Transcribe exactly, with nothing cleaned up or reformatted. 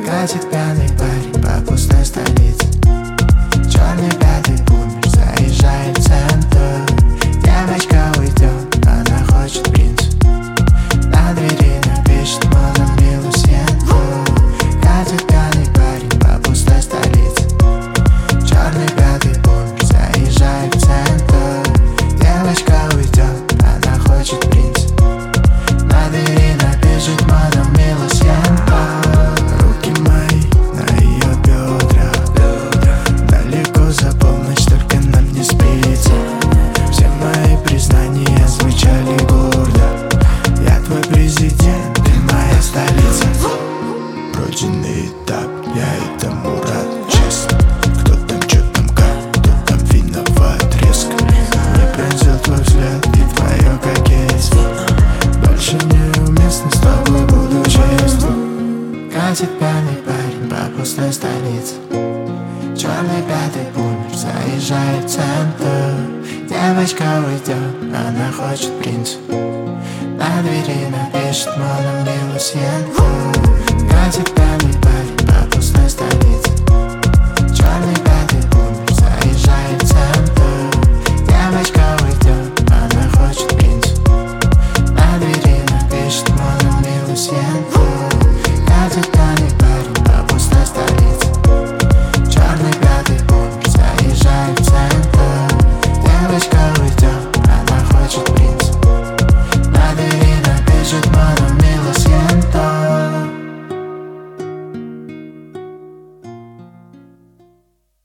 Катит пьяный парень по пустой столице. Черный пятый бумер заезжает в центр. Девочка уйдет, она хочет принца. На двери напишет модом милую сенту. Катит пьяный парень по пустой столице. Черный пятый бумер заезжает в центр. Девочка уйдет, она хочет принца. На двери напишет модом милую сенту. Руки мои на ее бедрах. Далеко за полночь, только нам не спится. Все мои признания звучали гордо. Я твой президент, ты моя столица. Пройденный этап, я этому рад, честно. Кто там, чё там, как, кто там виноват резко. Не пронзил твой взгляд и твое кокетство. Больше неуместно, с тобой буду честен. Катит пьяный парень по пустой столице. Черный пятый бумер заезжает в центр. Девочка уйдет, она хочет принца. На двери напишет модом белую сенту. Катит пьяный